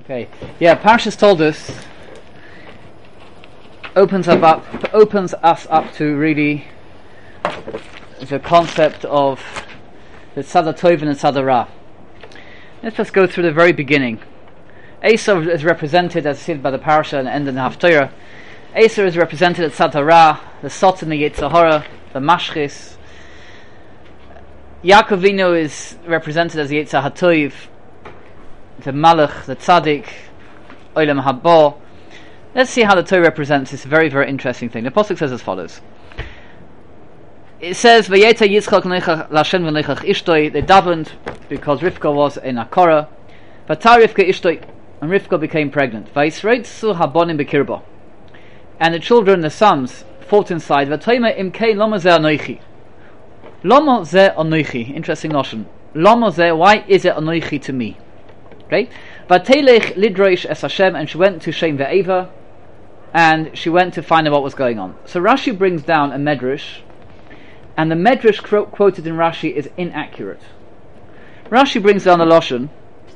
Okay. Yeah, Parshas told us, opens us up to really the concept of the Tzad HaTov and the Tzad HaRa. Let's just go through the very beginning. Esav is represented, as seen by the Parasha and end in the Haftorah. Esav is represented as Tzad HaRa, the Satan, the Yetzer Hara, the Mashchis. Yaakov Avinu is represented as the Yetzer HaTov, the Malach, the Tzaddik, Olam Haba. Let's see how the Torah represents this very, very interesting thing. The Pasuk says as follows. It says, Vayeta Yitzchak L'Hashem v'neichach ishtoi. They davened because Rivka was in Akora. V'tar Rivka ishtoi, and Rivka became pregnant. Vayisreitzu habonim b'kirba, and the children, the sons, fought inside. V'toima imkei lama ze anoichi. Lama ze anoichi. Interesting notion. Lama ze, why is it anoichi to me? Okay. Vatelech lidroish es Hashem, and she went to Shem ve'eva, and she went to find out what was going on. So Rashi brings down a medrash, and the medrash quoted in Rashi is inaccurate. Rashi brings down the lashon.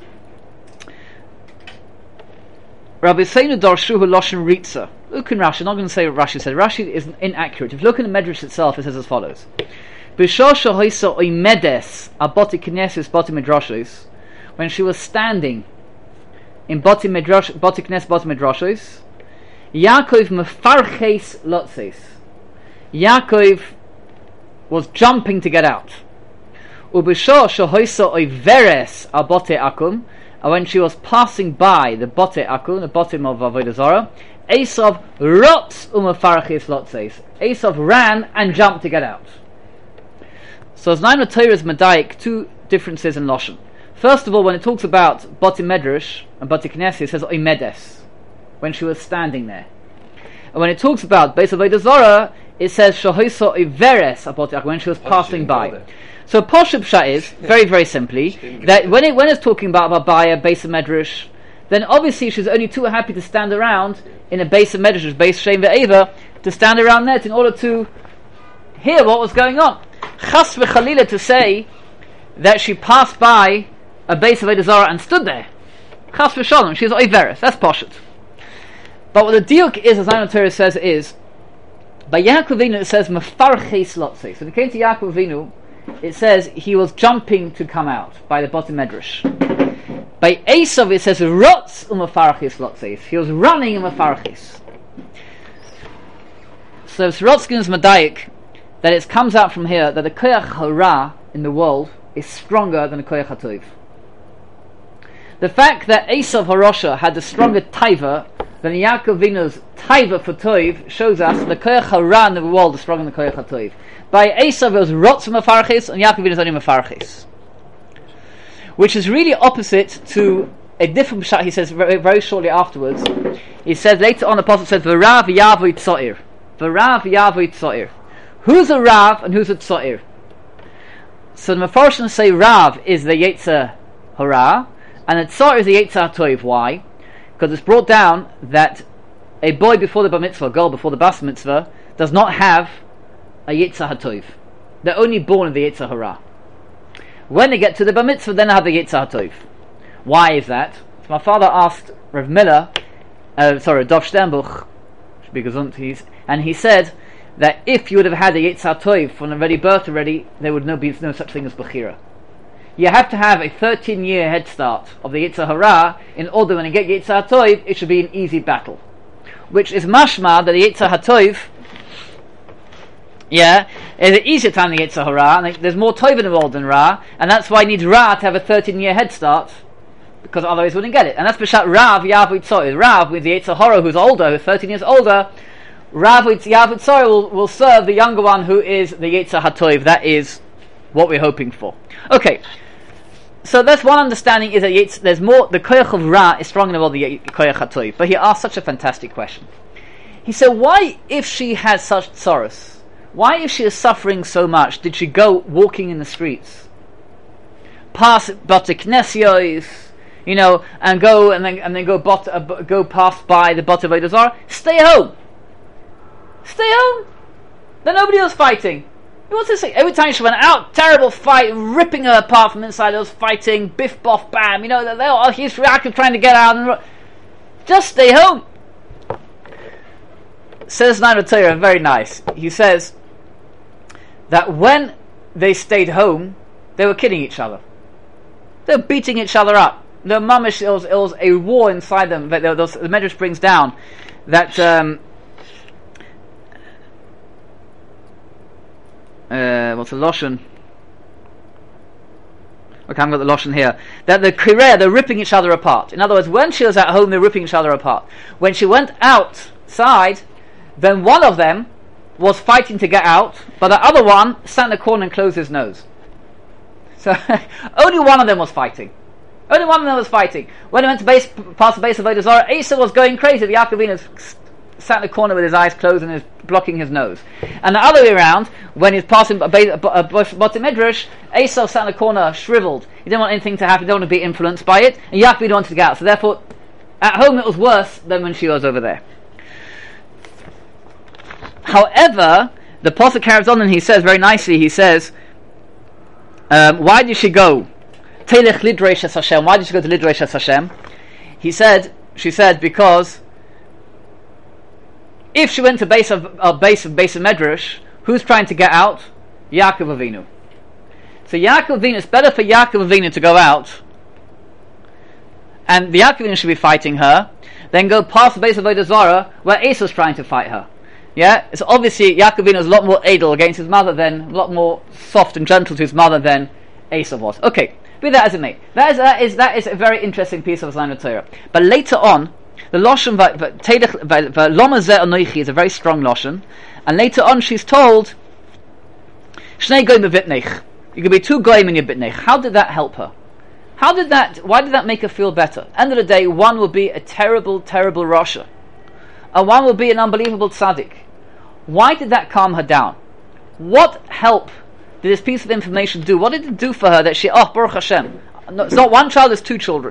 Rabbi Seinu darshuhu lashon ritza. Look in Rashi. I'm not going to say what Rashi said. Rashi is inaccurate. If you look in the medrash itself, it says as follows: B'shah shahoisa oimedes aboti knesses boti midrashos. When she was standing in boti knes boti midrashos, Yaakov mefarches lotzes. Yaakov was jumping to get out. Ubishah shahoisa oiveres abote akum, and when she was passing by the bote akum, the bottom of Avodah Zarah, Esav rotz umefarches lotzes. Esav ran and jumped to get out. So as Naim Torah's Medayik, two differences in Lashon. First of all, when it talks about Boti Medrash and Boti Knesset, it says Oimedes, when she was standing there. And when it talks about Beis Avodah Zarah, it says Shahoisa Iveres Aboti, when she was passing by. So Poshup Shah is, very, very simply, that when it's talking about Abaya, Beis Medrash, then obviously she's only too happy to stand around in a Beis Medrash, Beis Shem Ve'eva, to stand around there in order to hear what was going on. Chas v'chalila, to say that she passed by a Beis Avodah Zarah and stood there. Chas v'shalom, she's Oiveres, that's Poshet. But what the diuk is, as Naim Torah says, is, by Yaakov Avinu it says, Mefarches lotzes. So when it came to Yaakov Avinu, it says he was jumping to come out by the bottom medrash. By Esav it says, Rotz u'mefarches lotzes. He was running in mefarches. So Sorotzkin's Medayik, that it comes out from here that the koyach hara in the world is stronger than the koyach hatov. The fact that Esav Harosha had a stronger taiva than Yaakov Avinu's taiva for tov shows us that the koyach hara in the world is stronger than the koyach hatov. By Esav it was rotz mefarches, and Yaakov Avinu is only mefarches, which is really opposite to a different pshat. He says very, very shortly afterwards. He says later on, the apostle says v'rav yavui tzoir, v'rav yavui tzoir. Who's a Rav and who's a Tzoir? So the Mefarshim say Rav is the Yetzer Hara and the Tzoir is the Yetzer HaTov. Why? Because it's brought down that a boy before the Bar Mitzvah, a girl before the Bas Mitzvah, does not have a Yetzer HaTov. They're only born of the Yetzer Hara. When they get to the Bar Mitzvah, then they have the Yetzer HaTov. Why is that? So my father asked Rav Miller, Dov Sternbuch, and he said that if you would have had a Yetzer HaTov from already birth already, there would be no such thing as Bechira. You have to have a 13-year head start of the Yetzer Hara in order when you get Yetzer HaTov, it should be an easy battle. Which is mashma that the Yetzer HaTov, is an easier time than the Yetzer Hara, and there's more Tov involved than Ra, and that's why it needs Ra to have a 13-year head start, because otherwise we wouldn't get it. And that's B'shat Rav Yavu Tzoy. Rav with the Yetzer Hara who's older, who's 13 years older, Rav Yavu Tzoy will serve the younger one who is the Yetzer HaTov. That is what we're hoping for. Okay, so that's one understanding, is that there's more, the Koyach of Ra is stronger than the Koyach HaTov. But he asked such a fantastic question. He said, why, if she has such tzoros, why, if she is suffering so much, did she go walking in the streets, pass Bate Knesios, and then go past by the Bate Avodah Zarah? Stay home. Then nobody else fighting. What's this? Every time she went out, terrible fight, ripping her apart from inside. There was fighting, biff, boff, bam. You know, he's Yaakov trying to get out, and just stay home. Says Naino Torah, very nice. He says that when they stayed home, they were killing each other. They were beating each other up. The mamish, it was a war inside them. The Medrash brings down that what's the Lashon? Okay, I've got the Lashon here. That the Kireh, they're ripping each other apart. In other words, when she was at home, they're ripping each other apart. When she went outside, then one of them was fighting to get out, but the other one sat in the corner and closed his nose. So only one of them was fighting. Only one of them was fighting. When he went to past the base of Avodah Zarah, Asa was going crazy. The Yaakov Avinu sat in the corner with his eyes closed and is blocking his nose. And the other way around, when he's passing Bati Medrash, Asa sat in the corner, shriveled. He didn't want anything to happen. He didn't want to be influenced by it. And Yaakov Avinu wanted to get out. So therefore, at home it was worse than when she was over there. However, the Pasuk carries on and he says very nicely, he says, why did she go? Telech Lidreish Es Hashem. Why did she go to Lidreish Es Hashem? She said, because if she went to base of Medrash, who's trying to get out? Yaakov Avinu. So Yaakov Avinu, it's better for Yaakov Avinu to go out, and the Yaakov Avinu should be fighting her, then go past the base of Avodah Zarah, where Esau's trying to fight her. Yeah, it's obviously Yaakov Avinu is a lot more edel against his mother than, a lot more soft and gentle to his mother than Esau was. Okay, be that as it may. That is a very interesting piece of Naino Torah. But later on, the Lashon Loma Zeh Anoichi is a very strong Lashon, and later on she's told, Shnei Goyim B'Vitnech. You could be two Goyim in your Bitnech. How did that help her? Why did that make her feel better? End of the day, one will be a terrible, terrible Rasha, and one will be an unbelievable tzaddik. Why did that calm her down? What help did this piece of information do? What did it do for her that she, Baruch Hashem, no, it's not one child, it's two children.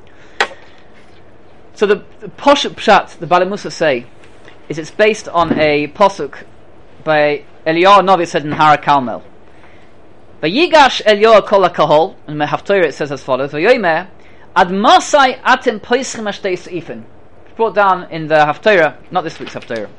So the Poshet Pshat, the Balei Musa say, is it's based on a Posuk by Eliyahu Novi said in Hara Kalmel. Vayigash Eliyahu kol hakahol, in Haftorah it says as follows, Vayomer, ad masai atem poischem ashtei seifin. It's brought down in the Haftorah, not this week's Haftorah.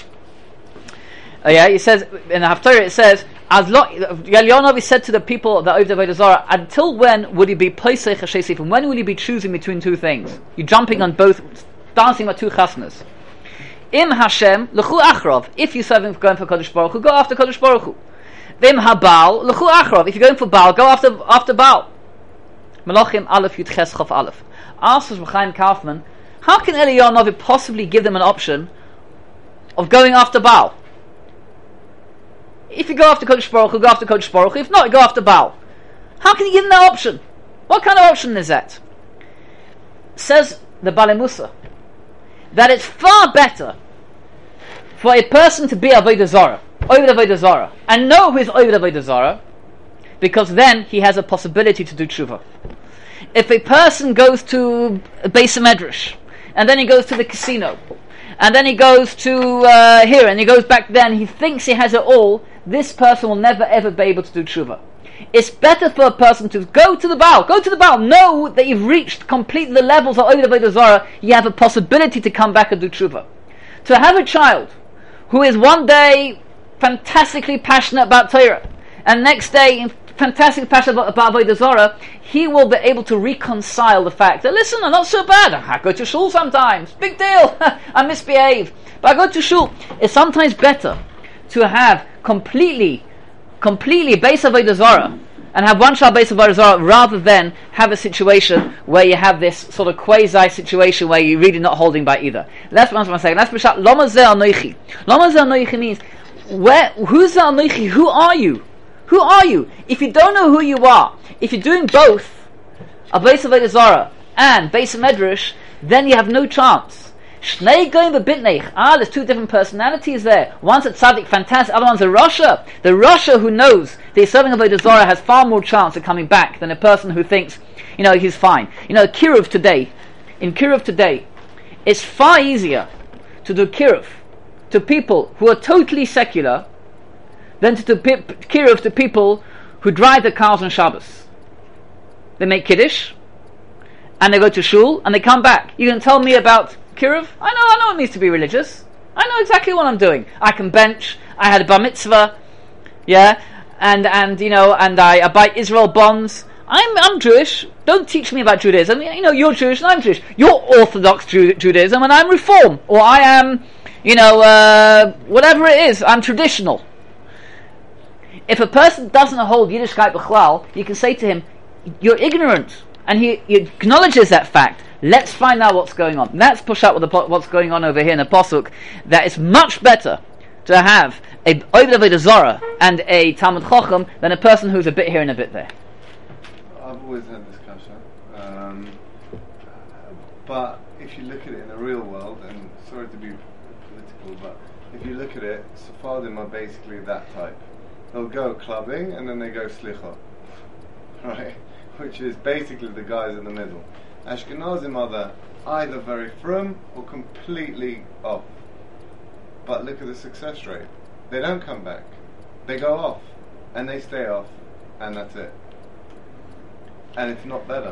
He says in the Haftorah it says, Eliyahu Novi said to the people that over the Avodah Zarah, until when would he be poisech ashtei seifin? When will he be choosing between two things? You're jumping on both, dancing with two chasnas. Im Hashem l'chu achrov. If you're going for Kodesh Baruch Hu, go after Kodesh Baruch Hu. Vim habal l'chu achrov. If you're going for Baal, go after Baal. Malachim Aleph Yud Ches Chof Aleph. Asks Chaim Kaufman, how can Eliyahu Novi possibly give them an option of going after Baal? If you go after Kodesh Baruch Hu, go after Kodesh Baruch Hu. If not, go after Baal. How can you give them that option? What kind of option is that? Says the Balei Musa that it's far better for a person to be Avodah Zarah, and know who is Avodah Zarah, because then he has a possibility to do tshuva. If a person goes to Beis Medrash, and then he goes to the casino, and then he goes to here, and he goes back then, he thinks he has it all, this person will never ever be able to do tshuva. It's better for a person to go to the Baal, know that you've reached completely the levels of Avodah Zarah, you have a possibility to come back and do tshuva. To have a child who is one day fantastically passionate about Torah, and next day fantastically passionate about Avodah Zarah, he will be able to reconcile the fact that, listen, I'm not so bad, I go to shul sometimes, big deal, I misbehave, but I go to shul. It's sometimes better to have completely base Avodah Zarah and have one child base Avodah Zarah, rather than have a situation where you have this sort of quasi situation where you're really not holding by either. That's what I'm saying. That's B'shat Loma Zeh Anoichi. Loma Zeh Anoichi means, who's Zeh Anoichi? Who are you? Who are you? If you don't know who you are, if you're doing both a base Avodah Zarah and base Medrash, then you have no chance. Shnei Goyim B'Bitnech. There's two different personalities there. One's a tzaddik, fantastic. Other one's a rasha. The rasha who knows that he's serving Avodah Zarah has far more chance of coming back than a person who thinks, he's fine. Kiruv today, it's far easier to do kiruv to people who are totally secular than to do kiruv to people who drive their cars on Shabbos. They make kiddush, and they go to shul, and they come back. You can tell me about kiruv? I know it means to be religious. I know exactly what I'm doing. I can bench. I had a bar mitzvah, yeah, and I buy Israel bonds. I'm Jewish. Don't teach me about Judaism. You're Jewish and I'm Jewish. You're Orthodox Judaism and I'm Reform, or I am, whatever it is. I'm traditional. If a person doesn't hold Yiddishkeit b'chlal, you can say to him, "You're ignorant," and he acknowledges that fact. Let's find out what's going on. Let's push out what's going on over here in the Pasuk. That it's much better to have a Oved Avodah Zarah and a Talmud Chacham than a person who's a bit here and a bit there. I've always had this kasha, but if you look at it in the real world, and sorry to be political, but if you look at it, Sephardim are basically that type. They'll go clubbing and then they go slicha, right? Which is basically the guys in the middle. Ashkenazim are either very frum or completely off. But look at the success rate. They don't come back. They go off and they stay off, and that's it. And it's not better.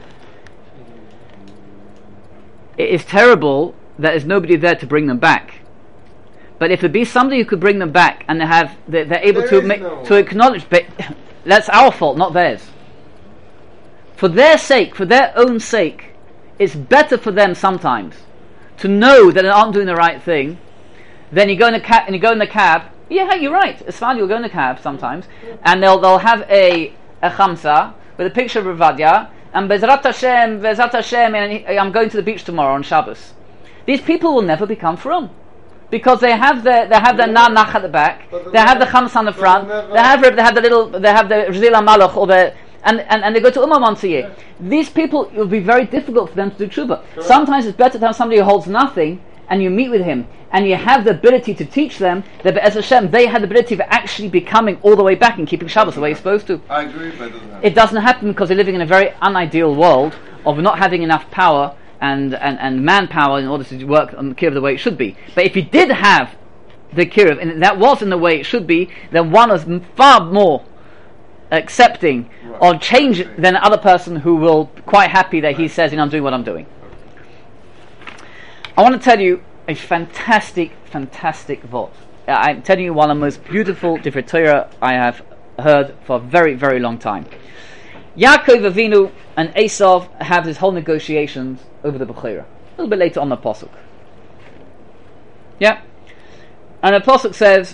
It is terrible that there's nobody there to bring them back. But if there be somebody who could bring them back, and they're able to acknowledge, but that's our fault, not theirs. For their sake, for their own sake, it's better for them sometimes to know that they aren't doing the right thing. Then you go in the cab. Yeah, you're right. It's fine. You'll go in the cab sometimes, and they'll have a chamsa with a picture of Ravadia, and Bezrat Hashem, and I'm going to the beach tomorrow on Shabbos. These people will never become frum, because they have their nach at the back, they have the chamsa on the front, they have the Rizila Malach or the. And they go to Ummah once a year. These people, it will be very difficult for them to do tshuva. Correct. Sometimes it's better to have somebody who holds nothing, and you meet with him, and you have the ability to teach them that Be'ez Hashem, they had the ability of actually becoming all the way back and keeping Shabbos the way you're supposed to. I agree, but it doesn't happen because they're living in a very unideal world of not having enough power and manpower in order to work on the kiruv the way it should be. But if you did have the kiruv, and that was in the way it should be, then one is far more accepting or change than the other person who will quite happy that he says, I'm doing what I'm doing. I want to tell you a fantastic vort. I'm telling you one of the most beautiful Divrei Torah I have heard for a very, very long time. Yaakov Avinu and Esav have this whole negotiations over the Bechira. A little bit later on the Pasuk. Yeah? And the Pasuk says,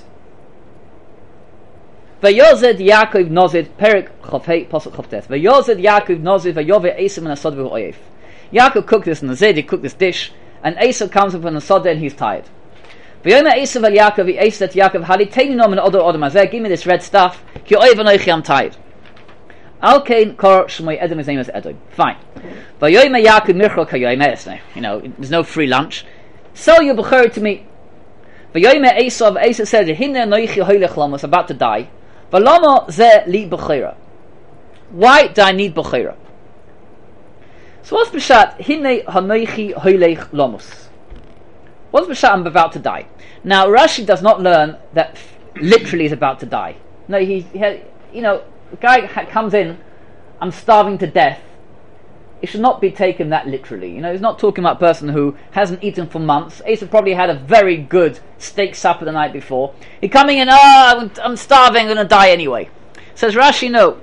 Vayozed Yaakov nozid Perik Chavhei Pasuk Chavtes. Vayozed Yaakov nozid Vayove Esav and Asad v'Oyev. Yaakov cooked this nozid, he cooked this dish, and Esav comes up from the Asad and he's tired. Vayome Esav al Yaakov, Esav said to Yaakov, Haliteni nom and other mazeh, give me this red stuff, ki oyev anoichi, I'm tired. Alkein kor shmoi Edom, his name is Edom. Fine. Vayome Yaakov mircho kayoyim esne. There's no free lunch. Sell your bechor to me. Vayome Esav said, Hinne anoichi hoylech lamos, about to die. Valama ze li bechira. Why do I need bechira? So what's b'shat? Hinne hanoichi hoylech lamos. What's b'shat? I'm about to die. Now Rashi does not learn that literally he's about to die. No, he the guy comes in, I'm starving to death. It should not be taken that literally. He's not talking about a person who hasn't eaten for months. Asa probably had a very good steak supper the night before. He coming in, I'm starving, I'm going to die anyway. Says Rashi, no.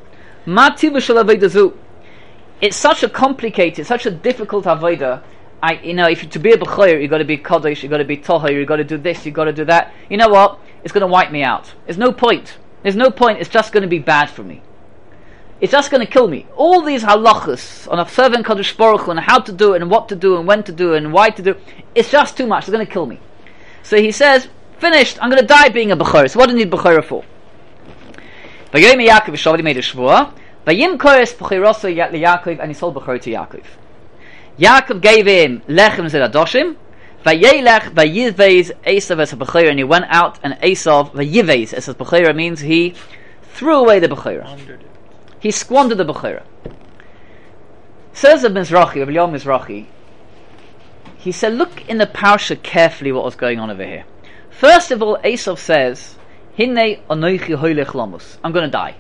It's such a complicated, such a difficult avodah. If to be a b'choyer, you've got to be kodesh, you've got to be toher, you've got to do this, you've got to do that. You know what? It's going to wipe me out. There's no point. It's just going to be bad for me. It's just going to kill me. All these halachas on observing Kadosh Baruch Hu and how to do it and what to do and when to do it and why to do it, it's just too much. It's going to kill me. So he says, finished. I'm going to die being a b'choyer. So what do you need b'choyer for? Vayom Yaakov Yishavli made a shvua. Vayim kores b'choyroso Yaakov, and he sold b'choyer to Yaakov. Yaakov gave him lechem zeradoshim. Vayelech vayivez Esav as a b'choyer, and he went out, and Esav vayivez as a b'choyer means he threw away the b'choyer. He squandered the b'choyer. Says the Mizrahi, Rabbi Yom Mizrahi, he said, look in the parsha carefully what was going on over here. First of all, Esav says, Hinei anoichi hoylech lamus. I'm going to die.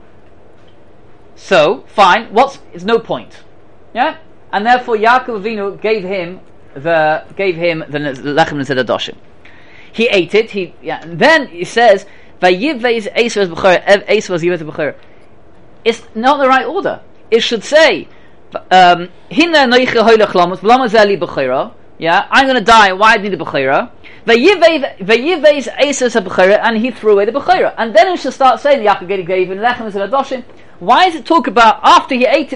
So, fine, it's no point. Yeah? And therefore Yaakov Avinu gave him the lechem nezedadoshim. He ate it, and then he says, Vayivveiz Esav b'chor. It's not the right order. It should say, I'm going to die, why do I need the b'chira? And he threw away the b'chira. And then it should start saying, Yaakov gave him lechem nezedadoshim. Why does it talk about after he ate it,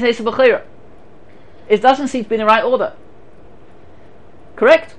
it doesn't seem to be in the right order. Correct?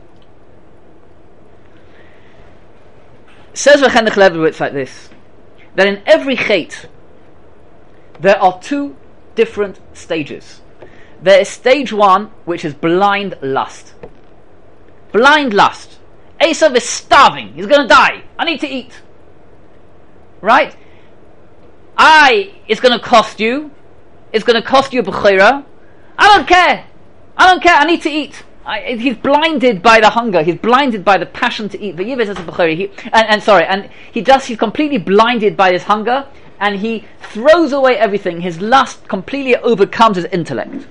Says Rechendech Leibowitz like this, that in every chet there are two different stages. There is stage one, which is blind lust. Blind lust. Esav is starving, he's going to die, I need to eat. Right? It's going to cost you b'chira. I don't care, I need to eat. He's blinded by the hunger. He's blinded by the passion to eat. He's completely blinded by his hunger, and he throws away everything. His lust completely overcomes his intellect.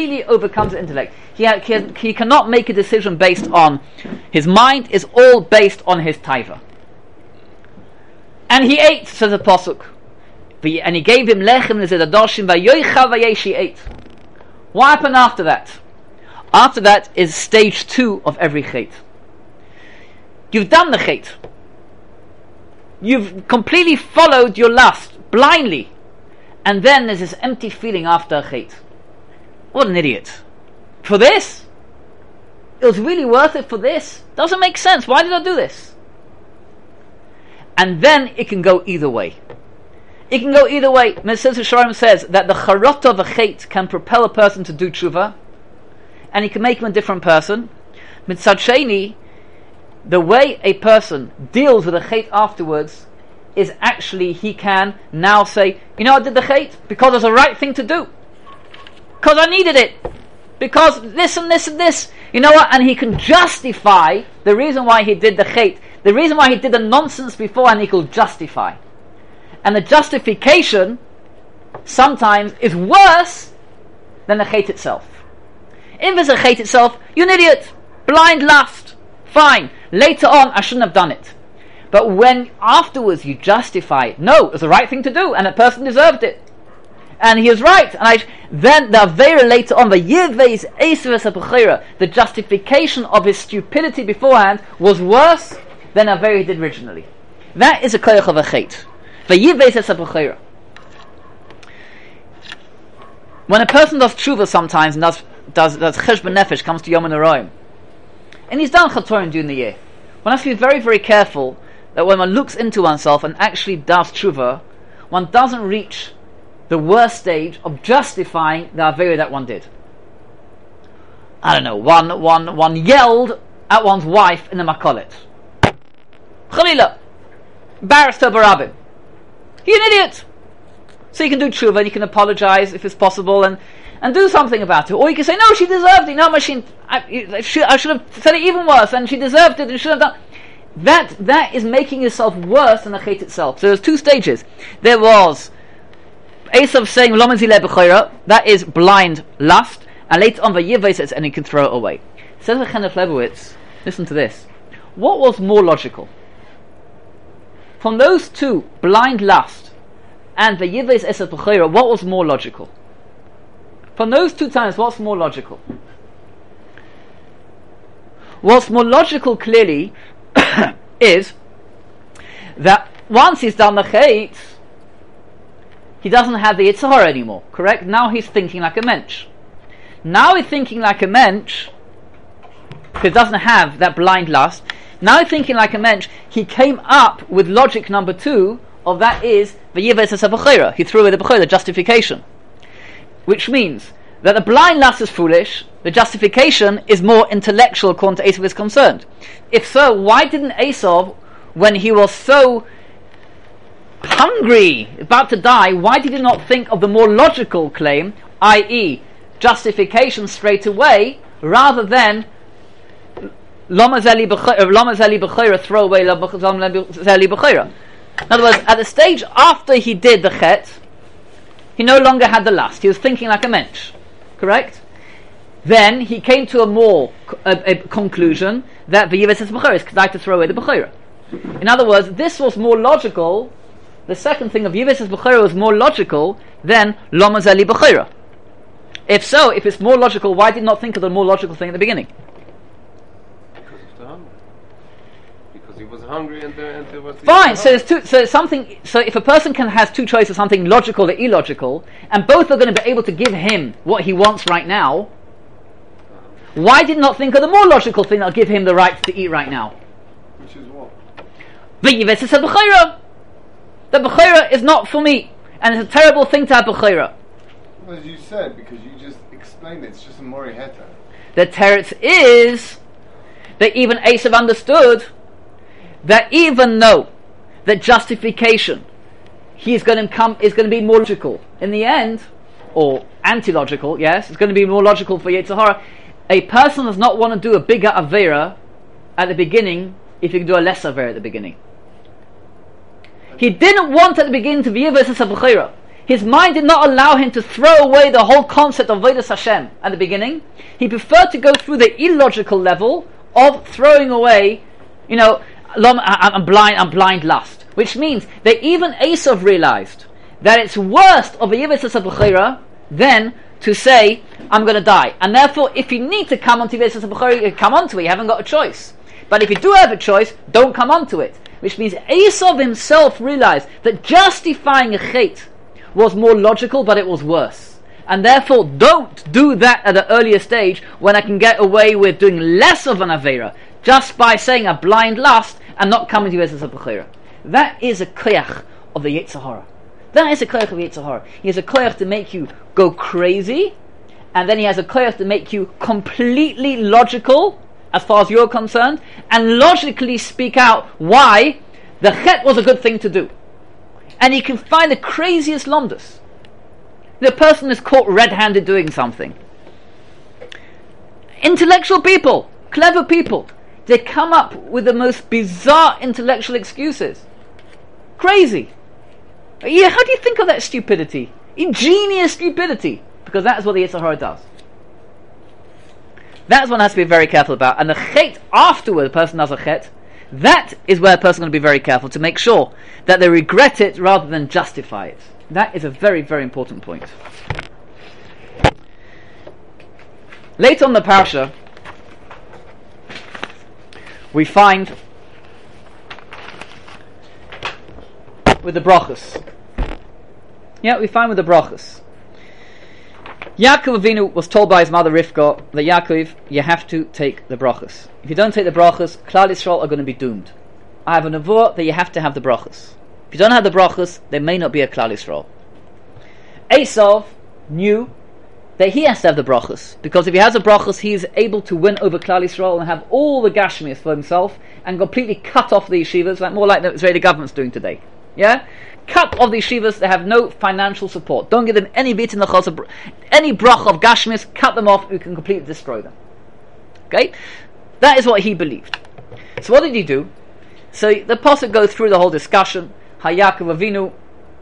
He cannot make a decision based on his mind. It's all based on his taiva. And he ate, says the pasuk, and he gave him lechem nezedadoshim vayoicha vayesh. He ate. What happened after that? After that is stage 2 of every chet. You've done the chet. You've completely followed your lust blindly, and then there's this empty feeling after a chet. What an idiot! For this? It was really worth it for this? Doesn't make sense. Why did I do this? And then it can go either way. Mesilas Yesharim says that the charot of a chet can propel a person to do tshuva, and he can make him a different person. Mitzad Sheni, the way a person deals with a chet afterwards is actually he can now say, I did the chet because it's the right thing to do, because I needed it, because this and this and this. You know what? And he can justify the reason why he did the chet, the reason why he did the nonsense before, and he can justify. And the justification sometimes is worse than the chet itself. If it's a chet itself, you're an idiot. Blind lust. Fine. Later on, I shouldn't have done it. But when afterwards you justify, no, it was the right thing to do, and that person deserved it, and he was right, and then the Avera later on, the justification of his stupidity beforehand was worse than the Avera he did originally. That is a koyach of a chet. When a person does tshuva sometimes and does cheshbon nefesh, comes to Yom HaNoraim, and he's done chatorim during the year, one has to be very, very careful that when one looks into oneself and actually does tshuva, one doesn't reach the worst stage of justifying the avera that one did. I don't know, one yelled at one's wife in the makolet. Chalila, embarrassed her barabim. You're an idiot. So you can do tshuva and you can apologize if it's possible and do something about it. Or you can say, no, she deserved it. No, I should have said it even worse, and she deserved it and should have done. That is making yourself worse than the chet itself. So there's two stages. There was Esav saying, Lo mezileh b'chayra, that is blind lust, and later on Vayivvei says, and you can throw it away. Says Rechendech Leibowitz, listen to this. What was more logical? From those two, blind lust and Vayivvei Esav b'chayra, what was more logical? From those two times, what's more logical? What's more logical, clearly, is that once he's done the chet, he doesn't have the Yetzer Hara anymore, correct? Now he's thinking like a mensch. Now he's thinking like a mensch, because he doesn't have that blind lust. Now he's thinking like a mensch. He came up with logic number 2, of that is, V'yivvei Esav b'chayra. He threw away the b'chayra, the justification. Which means that the blind lust is foolish, the justification is more intellectual according to Esav is concerned. If so, why didn't Esav, when he was so hungry, about to die, why did he not think of the more logical claim, i.e. justification straight away, rather than Lama Zeli B'chayra, throw away Lama Zeli B'chayra. In other words, at the stage after he did the chet, he no longer had the lust. He was thinking like a mensch. Correct? Then he came to a conclusion that V'yives es B'chayra is like to throw away the B'chayra. In other words, this was more logical. The second thing of Yivis es B'chayra was more logical than Lama Zeli B'chayra. If so, if it's more logical, why did not think of the more logical thing at the beginning? Because of the hunger. Because he was hungry and there was... Fine, so there's two, so something, so if a person has two choices, something logical or illogical, and both are going to be able to give him what he wants right now, why did not think of the more logical thing that'll give him the right to eat right now? Which is what? V'yives es B'chayra. The B'chayra is not for me, and it's a terrible thing to have B'chayra. Well, as you said, because you just explained it, it's just a mori heta. The teretz is that even Esav understood that even though the justification is going to be more logical in the end, or anti-logical, yes, it's going to be more logical for Yetzer Hara. A person does not want to do a bigger Avera at the beginning if you can do a less Avera at the beginning. He didn't want at the beginning to be Yives es B'chayra. His mind did not allow him to throw away the whole concept of Vodas Hashem at the beginning. He preferred to go through the illogical level of throwing away, a blind lust. Which means that even Esav realized that it's worse of a Yives es B'chayra than to say, I'm going to die. And therefore, if you need to come onto Yives es B'chayra, you come onto it, you haven't got a choice. But if you do have a choice, don't come onto it. Which means Esav himself realized that justifying a chet was more logical, but it was worse. And therefore, don't do that at an earlier stage when I can get away with doing less of an Avera, just by saying a blind lust and not coming to you as a B'chayra. That is a koyach of the Yetzer Hara. That is a koyach of the Yetzer Hara. He has a koyach to make you go crazy, and then he has a koyach to make you completely logical, as far as you're concerned, and logically speak out why the chet was a good thing to do. And he can find the craziest lomdus. The person is caught red-handed doing something. Intellectual people, clever people, they come up with the most bizarre intellectual excuses. Crazy. Yeah, how do you think of that stupidity? Ingenious stupidity. Because that's what the Yetzer Hara does. That's one has to be very careful about. And the chet afterward, the person does a chet, that is where a person is going to be very careful to make sure that they regret it rather than justify it. That is a very, very important point. Later on in the parasha, we find with the brachos. Yeah, we find with the brachos. Yaakov Avinu was told by his mother Rivka that Yaakov, you have to take the brachos. If you don't take the brachos, Klal Yisrael are going to be doomed. I have a nevuah that you have to have the brachos. If you don't have the brachos, there may not be a Klal Yisrael. Esav knew that he has to have the brachos, because if he has the brachos, he is able to win over Klal Yisrael and have all the gashmias for himself and completely cut off the yeshivas, more like the Israeli government's doing today. Yeah? Cut off the yeshivas that have no financial support. Don't give them any bit in the chos, any brach of gashmis, cut them off, you can completely destroy them. Okay? That is what he believed. So what did he do? So the pasuk goes through the whole discussion. Yaakov Avinu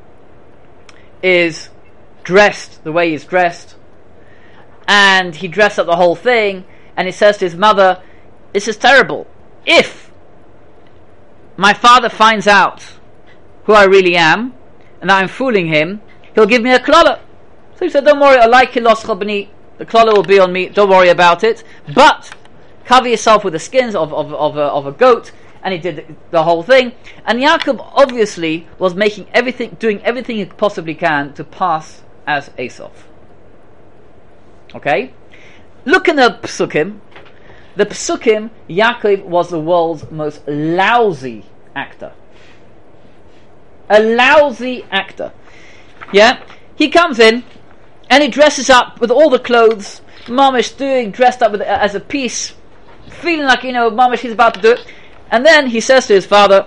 is dressed the way he's dressed, and he dressed up the whole thing, and he says to his mother, this is terrible. If my father finds out who I really am, and that I'm fooling him, he'll give me a klala. So he said, don't worry, I like Kilos Chabani, the klala will be on me, don't worry about it, but cover yourself with the skins of a goat. And he did the whole thing. And Yaakov obviously was doing everything he possibly can to pass as Esav. Okay? Look in the Psukim. The Psukim, Yaakov was the world's most lousy actor. A lousy actor. Yeah? He comes in and he dresses up with all the clothes, Mamish dressed up as a piece, feeling like, Mamish, he's about to do it. And then he says to his father,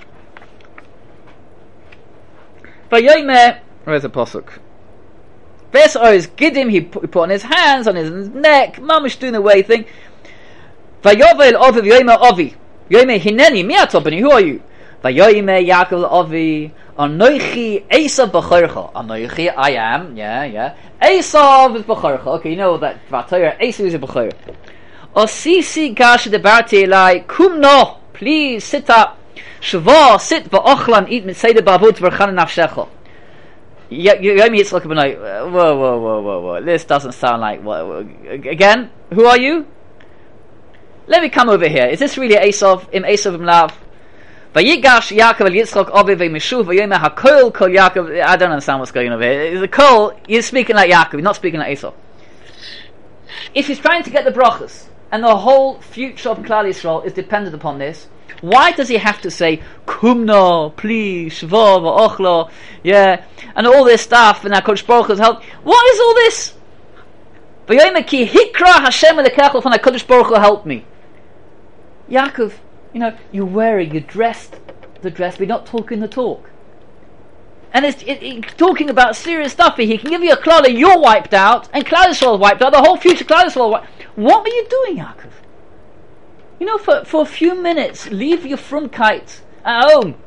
Vayomer, where's the pasuk? First is Gidim, he put on his hands, on his neck, mamish doing the way thing. Vayovel Ovi V'yoyme Ovi. Yoyme Hineni, Miatobani, who are you? Vayoyme Yaakov Ovi, Anoichi Esav B'chorcha. Anoichi, I am, yeah. Esav is B'chorcha. Okay, you know that Vatayr, Esav is a B'chor. Osisi Gash Debarti Elai, Kum no, please sit up. Shava, sit v'ochlan, eat mitzayde bavut v'rchan nafshecha. Yomi Yitzchak B'nai. Whoa. This doesn't sound like what. Again, who are you? Let me come over here. Is this really Esav? Im Esav im Lav? Vayigash Yaakov el Yitzchak Ovi v'mishuv v'yomeh hakol kol Yaakov. I don't understand what's going on here. The kol, you're speaking like Yaakov, you're not speaking like Esav. If he's trying to get the brachas, and the whole future of Klal Yisrael is dependent upon this, why does he have to say Kumno, please, Shva, V'ochlo, and all this stuff, and HaKadosh Baruch Hu's help? What is all this? V'yoyme ki hikra Hashem elekecha from HaKadosh Baruch Hu help me. Yaakov, you're wearing, you're dressed the dress, but you're not talking the talk. And it's talking about serious stuff. He can give you a klala, you're wiped out, and Klal Yisrael wiped out, the whole future Klal Yisrael wiped out. What were you doing, Yaakov? For a few minutes, leave your frumkeit at home.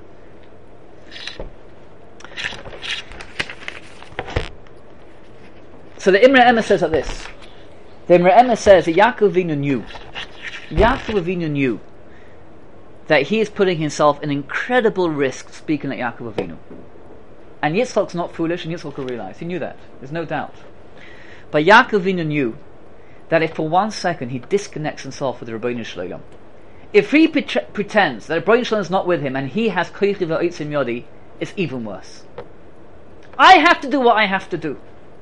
So the Imre Emes says like this. The Imre Emes says that Yaakov Avinu knew that he is putting himself in incredible risk speaking like Yaakov Avinu. And Yitzchak's not foolish, and Yitzchak will realize. He knew that. There's no doubt. But Yaakov Avinu knew that if for 1 second he disconnects himself with the Rebbeinu Shalom, if he pretends that the Rebbeinu Shalom is not with him and he has koich v'oitzim yodi, it's even worse. I have to do what I have to do.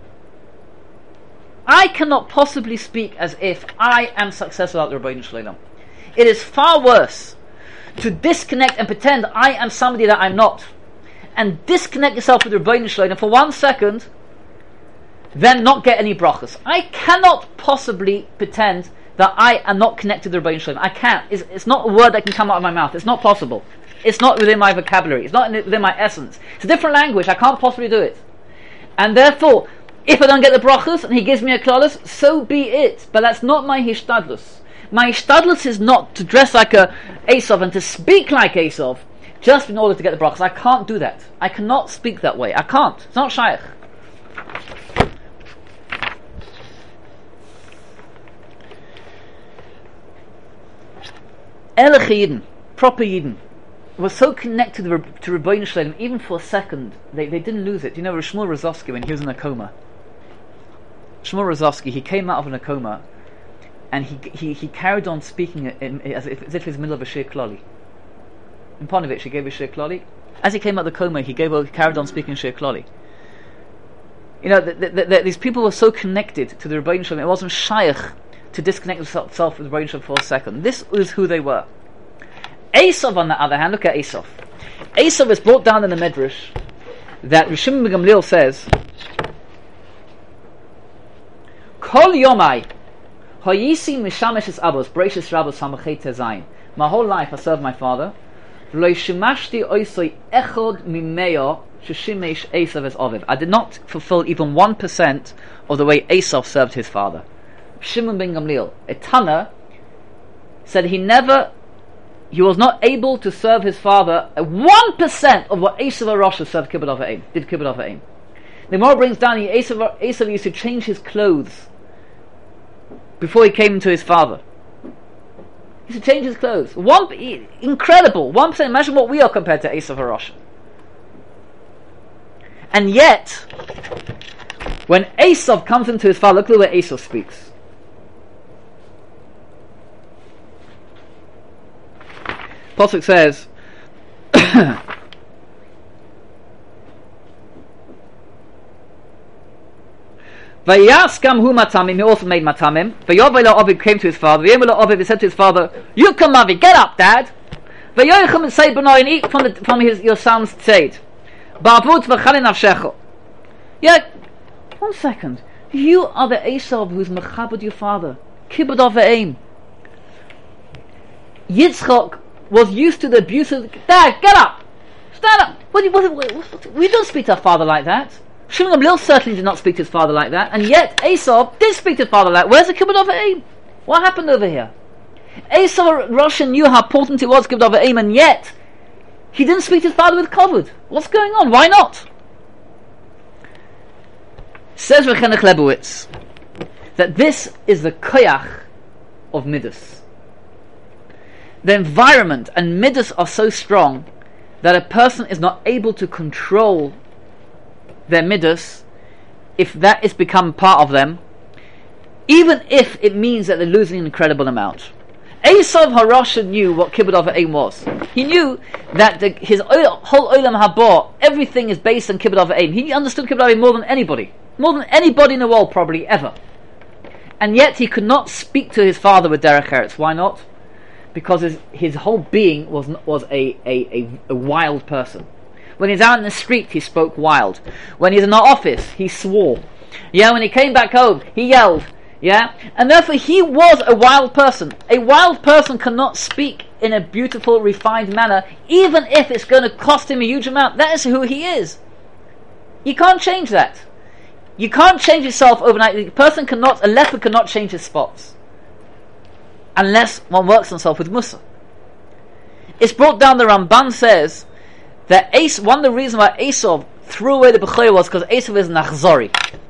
I cannot possibly speak as if I am successful at the Rebbeinu Shalom. It is far worse to disconnect and pretend I am somebody that I'm not, and disconnect yourself with the Rebbeinu Shalom for 1 second, then not get any brachas. I cannot possibly pretend that I am not connected to the Rebbeinu Shalom. I can't. It's not a word that can come out of my mouth. It's not possible. It's not within my vocabulary. It's not within my essence. It's a different language. I can't possibly do it. And therefore, if I don't get the brachas and he gives me a klaus, so be it. But that's not my hishtadlus. My hishtadlus is not to dress like a Esav and to speak like Esav just in order to get the brachas. I can't do that. I cannot speak that way. I can't. It's not shaykh. Ehrliche Yidden, proper Yidden, was so connected to Rebbeinu Shalom, even for a second, they didn't lose it. Shmuel Rozovsky, when he was in a coma, Shmuel Rozovsky, he came out of a coma, and he carried on speaking as if he was in the middle of a Shir Klali. In Ponovich, he gave a Shir Klali. As he came out of the coma, he carried on speaking Shir Klali. These people were so connected to the Rebbeinu Shalom, it wasn't shaykh to disconnect himself with the Rebbeinu Shalom for a second. This is who they were. Esav, on the other hand, look at Esav. Esav is brought down in the Medrash that Rishim ben Gamliel says, Kol Yomai Hayisi Mishamesh es Abos Breishis Rabbos Samachet Tezayin. My whole life I served my father. Lo Shimashti Oisoi Echod Mimeo Sheshimesh Esav es Oviv. I did not fulfill even 1% of the way Esav served his father. Shimon ben Gamliel, a Tana, said he was not able to serve his father 1% of what Esav HaRasha served Kibbutz Avim, did Kibbutz Avim. The Gemara brings down Esav used to change his clothes before he came to his father. He used to change his clothes. Incredible, 1%. Imagine what we are compared to Esav HaRasha. And yet, when Esav comes into his father, look at the way Esav speaks. Pasuk says, Vayaskam hu matamim, he also made matamim. Vayovela Ovid came to his father. Vayomela Ovid, he said to his father, you come, Mavi, get up, Dad. Vayoichem and say B'nai, and eat from your son's tzeit. Ba'avut v'chalin avshecho. Yeah, 1 second. You are the Esav who's mechabed your father. Kibbutz Avim. Yitzchak was used to the abuse of Dad, get up! Stand up! We don't speak to our father like that. Shimon Gamliel certainly did not speak to his father like that, and yet Esav did speak to his father like that. Where's the kibbud of aim? What happened over here? Esav Russia knew how important it was kibbud of aim, and yet he didn't speak to his father with kavod. What's going on? Why not? Says Rechenech Lebowitz that this is the koyach of midas. The environment and midas are so strong that a person is not able to control their midas if that is become part of them, even if it means that they're losing an incredible amount. Esav HaRasha knew what kibbud of aim was. He knew that his whole olam haba, everything is based on kibbud of aim. He understood kibbud of aim more than anybody in the world, probably ever. And yet he could not speak to his father with derech eretz. Why not? Because his whole being was a wild person. When he's out in the street, he spoke wild. When he's in the office, he swore. Yeah, when he came back home, he yelled. Yeah, and therefore he was a wild person. A wild person cannot speak in a beautiful, refined manner, even if it's going to cost him a huge amount. That is who he is. You can't change that. You can't change yourself overnight. A leopard cannot change his spots unless one works on himself with Musa. It's brought down, the Ramban says that one of the reasons why Esav threw away the Bechor was because Esav is Nachzori.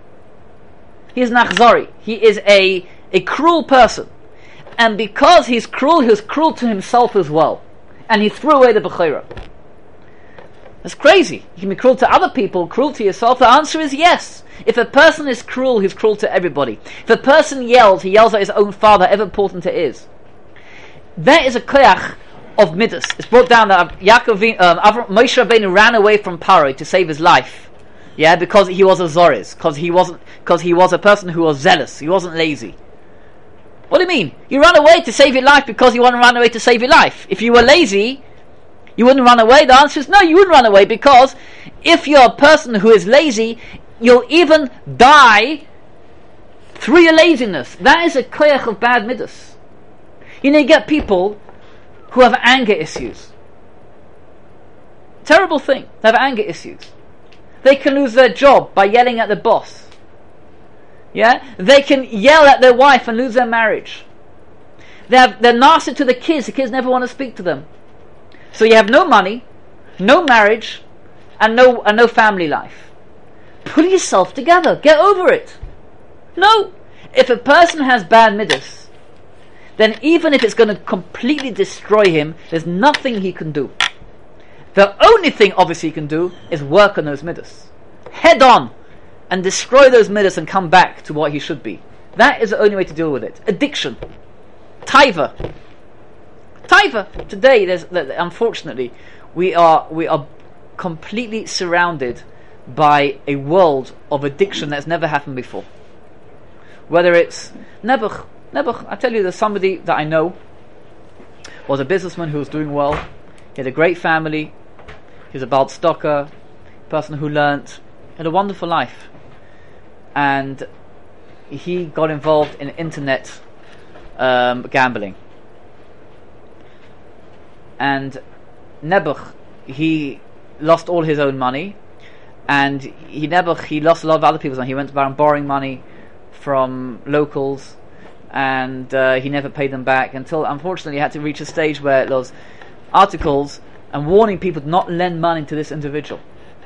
He is Nachzori. He is a cruel person. And because he's cruel, he was cruel to himself as well. And he threw away the Bechorah. That's crazy. You can be cruel to other people, cruel to yourself. The answer is yes. If a person is cruel, he's cruel to everybody. If a person yells, he yells at his own father, however important it is. That is a koyach of midas. It's brought down that Moshe Rabbeinu ran away from Paro to save his life. Yeah, because he was a Zoriz. Because he was a person who was zealous. He wasn't lazy. What do you mean? You ran away to save your life because you want to run away to save your life. If you were lazy, you wouldn't run away. The answer is no, you wouldn't run away, because if you're a person who is lazy, you'll even die through your laziness. That is a koyach of bad midas. You get people who have anger issues. Terrible thing. They have anger issues. They can lose their job by yelling at the boss. Yeah? They can yell at their wife and lose their marriage. They're nasty to the kids never want to speak to them. So you have no money, no marriage, and no family life. Pull yourself together. Get over it. No. If a person has bad midas, then even if it's going to completely destroy him, there's nothing he can do. The only thing obviously he can do is work on those midas. Head on and destroy those midas and come back to what he should be. That is the only way to deal with it. Addiction. Taiva. Today, unfortunately, we are completely surrounded by a world of addiction that's never happened before. Whether it's Nebuch, I tell you, there's somebody that I know was a businessman who was doing well. He had a great family. He was a Bald Stocker, person who learnt, had a wonderful life, and he got involved in internet gambling. And Nebuch, he lost all his own money, and he lost a lot of other people's money. He went around borrowing money from locals, and he never paid them back until, unfortunately, he had to reach a stage where there was articles and warning people to not lend money to this individual.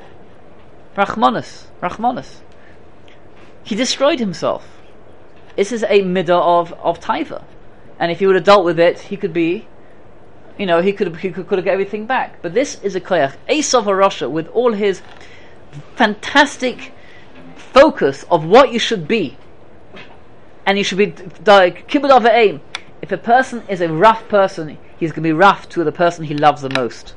Rachmanis. He destroyed himself. This is a midah of taiva, and if he would have dealt with it, he could be, he could have got everything back. But this is a koyach. Esav HaRasha, with all his fantastic focus of what you should be, and you should be kibbud of aim. If a person is a rough person, he's going to be rough to the person he loves the most.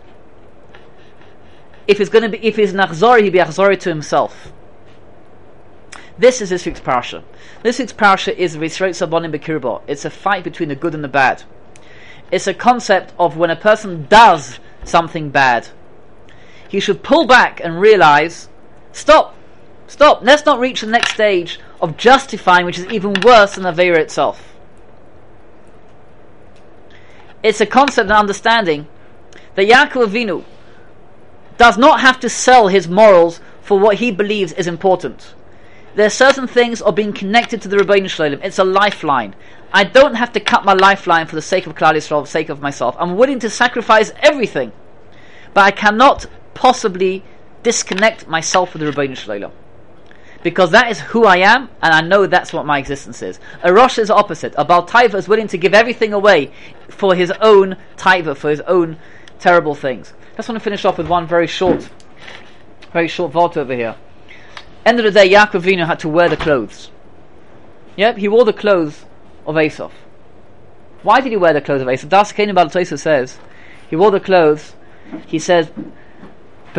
If he's nachzori, he'll be achzori to himself. This is this week's parasha. This week's parasha is V'Yisrei Sabonim B'Kirbo. It's a fight between the good and the bad. It's a concept of when a person does something bad, he should pull back and realize, stop, let's not reach the next stage of justifying, which is even worse than Aveira itself. It's a concept and understanding that Yaakov Avinu does not have to sell his morals for what he believes is important. There are certain things of being connected to the Rebbeinu Shalom. It's a lifeline. I don't have to cut my lifeline for the sake of Klal Yisrael, for the sake of myself. I'm willing to sacrifice everything, but I cannot possibly disconnect myself from the Rebbeinu Shalom, because that is who I am, and I know that's what my existence is. A Rosh is the opposite. A Baal Taiva is willing to give everything away for his own Taiva, for his own terrible things. I just want to finish off with one very short vault over here. End of the day, Yaakov Avinu had to wear the clothes. Yep, he wore the clothes of Esav. Why did he wear the clothes of Esav? Das Kein Baal Tosfos says he wore the clothes. He says, he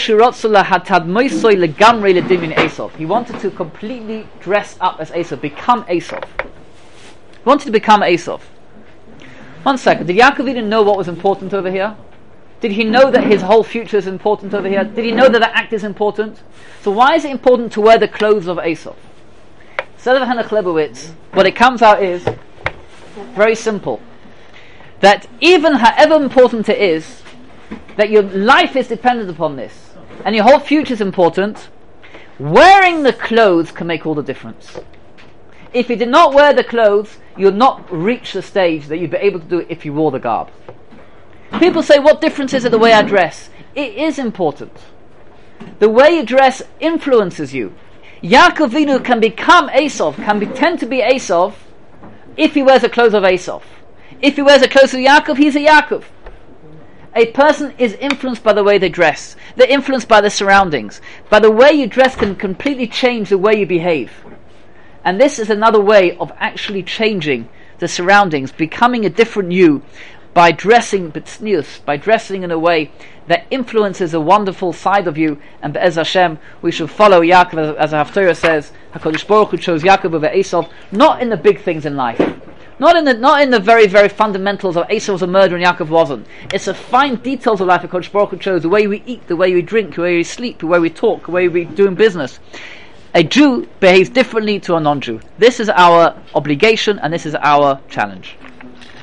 wanted to completely dress up as Esav, become Esav. He wanted to become Esav. 1 second, did Yaakov Avinu know what was important over here? Did he know that his whole future is important over here? Did he know that the act is important? So why is it important to wear the clothes of Esav? Instead of Henoch Leibowitz, what it comes out is very simple. That even however important it is, that your life is dependent upon this, and your whole future is important, wearing the clothes can make all the difference. If you did not wear the clothes, you'll not reach the stage that you'd be able to do it if you wore the garb. People say, what difference is it the way I dress? It is important. The way you dress influences you. Yaakov Avinu can become Esav, can tend to be Esav, if he wears the clothes of Esav. If he wears the clothes of Yaakov, he's a Yaakov. A person is influenced by the way they dress. They're influenced by the surroundings. By the way you dress can completely change the way you behave. And this is another way of actually changing the surroundings, becoming a different you, by dressing b'tznius, by dressing in a way that influences a wonderful side of you. And be'ez Hashem, we should follow Yaakov, as the Haftarah says, HaKadosh Baruch Hu chose Yaakov over Esav, not in the big things in life, not in the very, very fundamentals of Esav was a murderer and Yaakov wasn't. It's the fine details of life HaKadosh Baruch Hu chose, the way we eat, the way we drink, the way we sleep, the way we talk, the way we do business. A Jew behaves differently to a non-Jew. This is our obligation and this is our challenge.